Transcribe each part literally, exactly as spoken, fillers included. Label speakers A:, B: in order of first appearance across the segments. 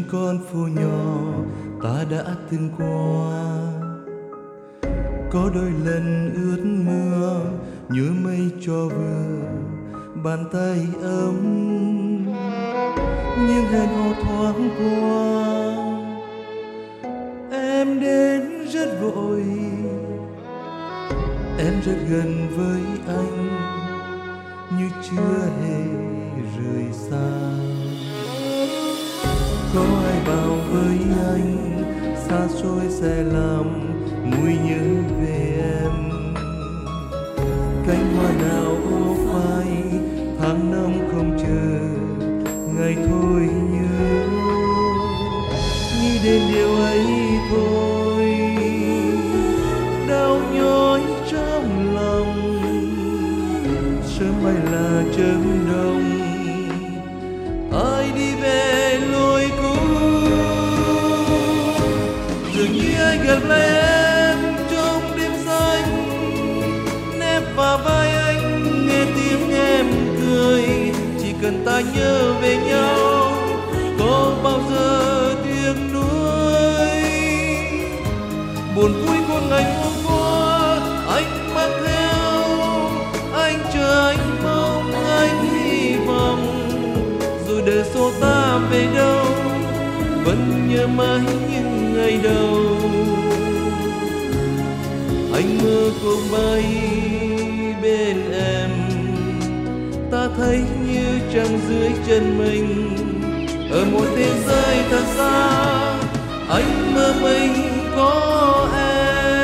A: con phố nhỏ ta đã từng qua. Có đôi lần ướt mưa nhớ mây cho vừa bàn tay ấm, nhưng hẹn hò thoáng qua. Em đến rất vội, em rất gần với anh, như chưa hề rời xa. Có ai bảo với anh xa xôi sẽ làm nguôi nhớ về em. Cánh hoa nào ô phai tháng năm không chờ ngày thôi nhớ, nghĩ đến điều ấy thôi đau nhói trong lòng. Sớm mai là chớm đông, ai đi về lối cũ. Dường như anh gặp lại em trong đêm xanh, nép vào vai anh nghe tiếng em cười. Chỉ cần ta nhớ về nhau, có bao giờ tiếc nuối. Buồn vui của ngày hôm qua anh mang theo, anh chờ anh mong anh hy vọng. Dù đời xô ta về đâu, vẫn nhớ mãi những ngày đầu. Anh mơ cùng bay bên em, ta thấy như trăng dưới chân mình. Ở một thế giới thật xa, anh mơ mình có em.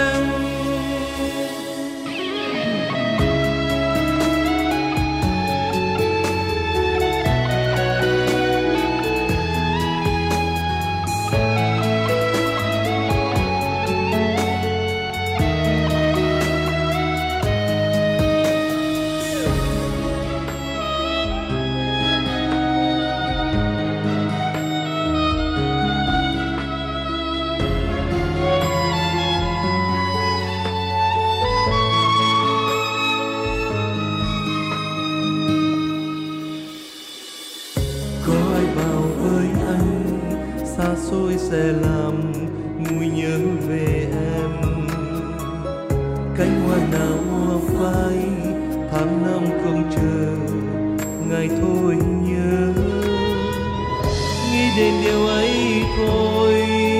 A: Xa xôi sẽ làm nguôi nhớ về em. Cánh hoa nào hoa phai tháng năm không chờ ngày thôi nhớ, nghĩ đến điều ấy thôi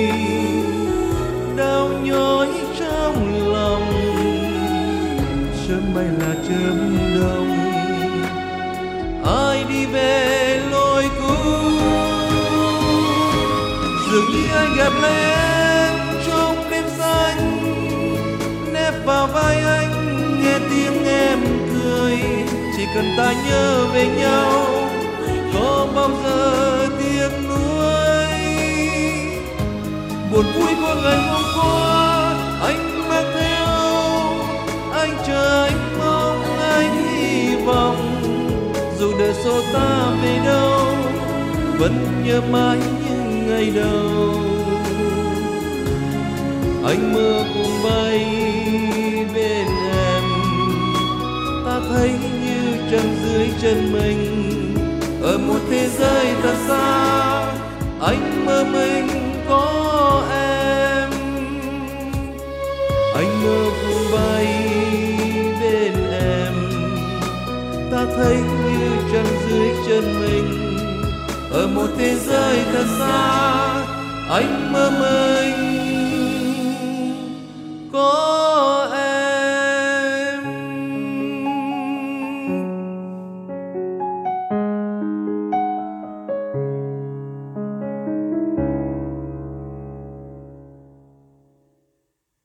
A: đau nhói trong lòng. Sớm mai là chớm đông, ai đi về lối cũ. Dường như anh gặp lại em trong đêm xanh, nép vào vai anh nghe tiếng em cười. Chỉ cần ta nhớ về nhau, có bao giờ tiếc nuối. Buồn vui của ngày hôm qua anh mang theo, anh chờ anh mong anh hy vọng. Dù đời xô ta về đâu, vẫn nhớ mãi những ngày đầu. Anh mơ cùng bay bên em, ta thấy như trăng dưới chân mình. Ở một thế giới thật xa, anh mơ mình có em. Anh mơ cùng bay bên em, ta thấy như trăng dưới chân mình. Ở một thế giới thật xa, anh mơ mình